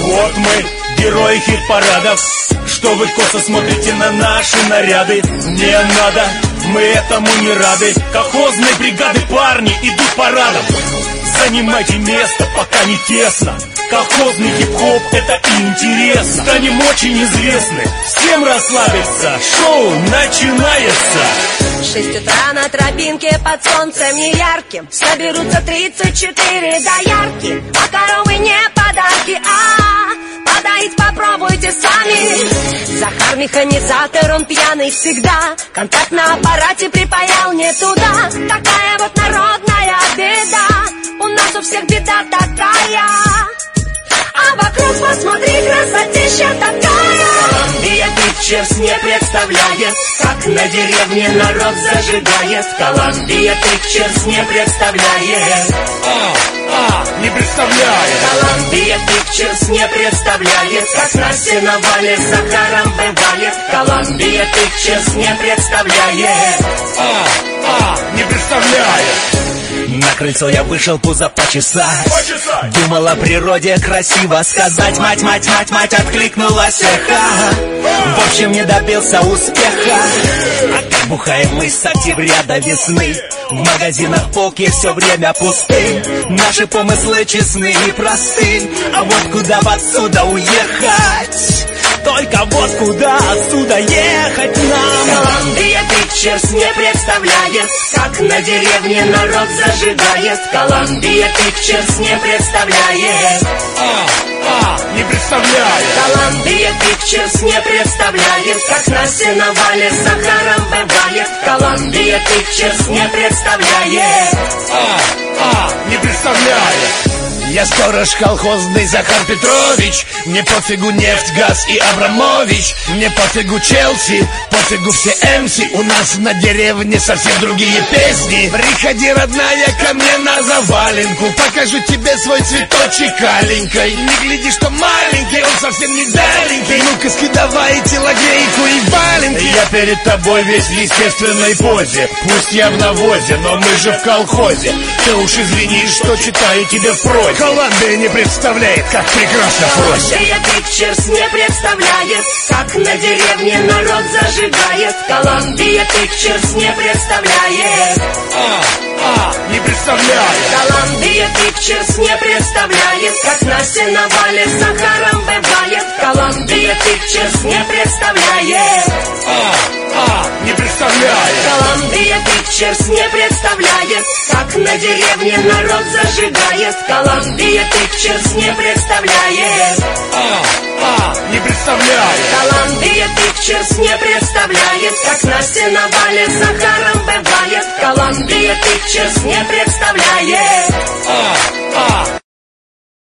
Вот мы, герои хит-парадов. Что вы косо смотрите на наши наряды? Не надо, мы этому не рады. Колхозные бригады, парни, идут парадом. Занимайте место, пока не тесно. Колхозный хип-хоп, это интересно. Станем очень известны, всем расслабиться. Шоу начинается. 6 утра на тропинке под солнцем неярким соберутся 34 доярки. А коровы не подарки, подоить попробуйте сами. Захар механизатор, он пьяный всегда. Контакт на аппарате припаял не туда. Такая вот народная беда. У нас у всех беда такая. А вокруг посмотри, красотища такая. Колумбия Pictures не представляет, как на деревне народ зажигает. Колумбия Pictures не представляет. Не представляет. Колумбия Pictures не представляет, как на сеновале с Захаром бывает. Колумбия Pictures не представляет. Не представляет. На крыльцо я вышел, пузо почесать. Думал о природе, красиво сказать. Мать, мать, мать, мать, откликнулась эхо. В общем, не добился успеха. А как бухаем мы с октября до весны. В магазинах полки все время пусты. Наши помыслы честны и просты. А вот куда отсюда уехать? Только вот куда отсюда ехать нам? Колумбия Pictures не представляет, как на деревне народ зажигает. Колумбия Pictures не представляет. Не представляет. Колумбия Pictures не представляет, как на сеновале с Захаром бывает. Колумбия Pictures не представляет. Не представляет. Я сторож колхозный Захар Петрович. Мне пофигу нефть, газ и Абрамович. Мне пофигу Челси, пофигу все МС. У нас на деревне совсем другие песни. Приходи, родная, ко мне на заваленку. Покажу тебе свой цветочек аленькой. Не гляди, что маленький, он совсем не вяленький. Ну-ка, давай телогрейку и валенки. Я перед тобой весь в естественной позе. Пусть я в навозе, но мы же в колхозе. Ты уж извини, что читаю тебе в прозе. Колумбия не представляет, как прекрасно просит. Колумбия Pictures не представляет, как на деревне народ зажигает. Колумбия Pictures не представляет. Не представляет. Колумбия Pictures не представляет, как на сеновале с Захаром бывает. Колумбия Pictures не представляет. Не представляет. Колумбия Pictures не представляет, как на деревне народ зажигает. Колумбия Pictures не представляет. Не представляет. Колумбия Pictures не представляет, как на сеновале с Захаром бывает. Колумбия Pictures не представляет.